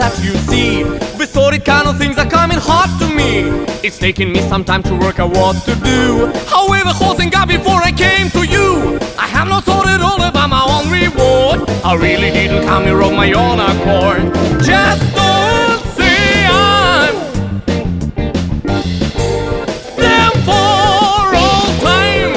that you see. Distorted kind of things are coming hard to me. It's taking me some time to work out what to do. However, holding God before I came to you, I have not thought at all about my own reward. I really didn't come here of my own accord. Just don't say I'm there for all time.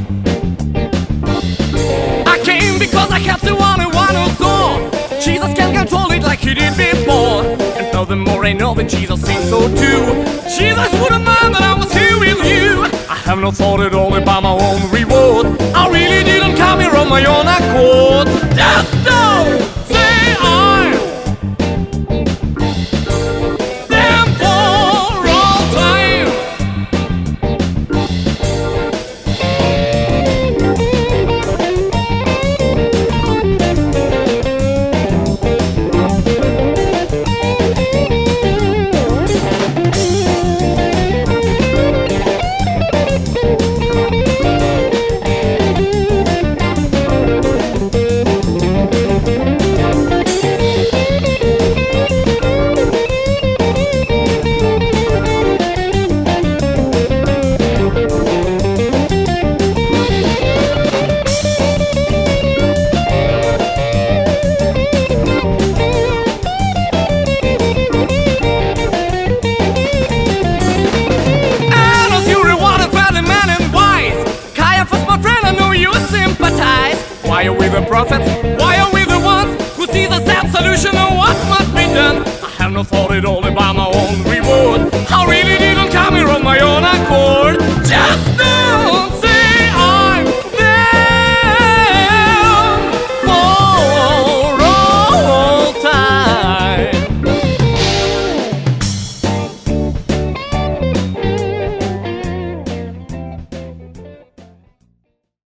I came because I had to want who saw Jesus can control it like he did before. And furthermore, I know that Jesus thinks so too. Jesus wouldn't mind that I was here with you. I have not thought at all about my own reward. I really didn't come here on my own accord. Just don't say I'm there for all time. Why are we the prophets? Why are we the ones who see the sad solution of what must be done? I have not thought it all about my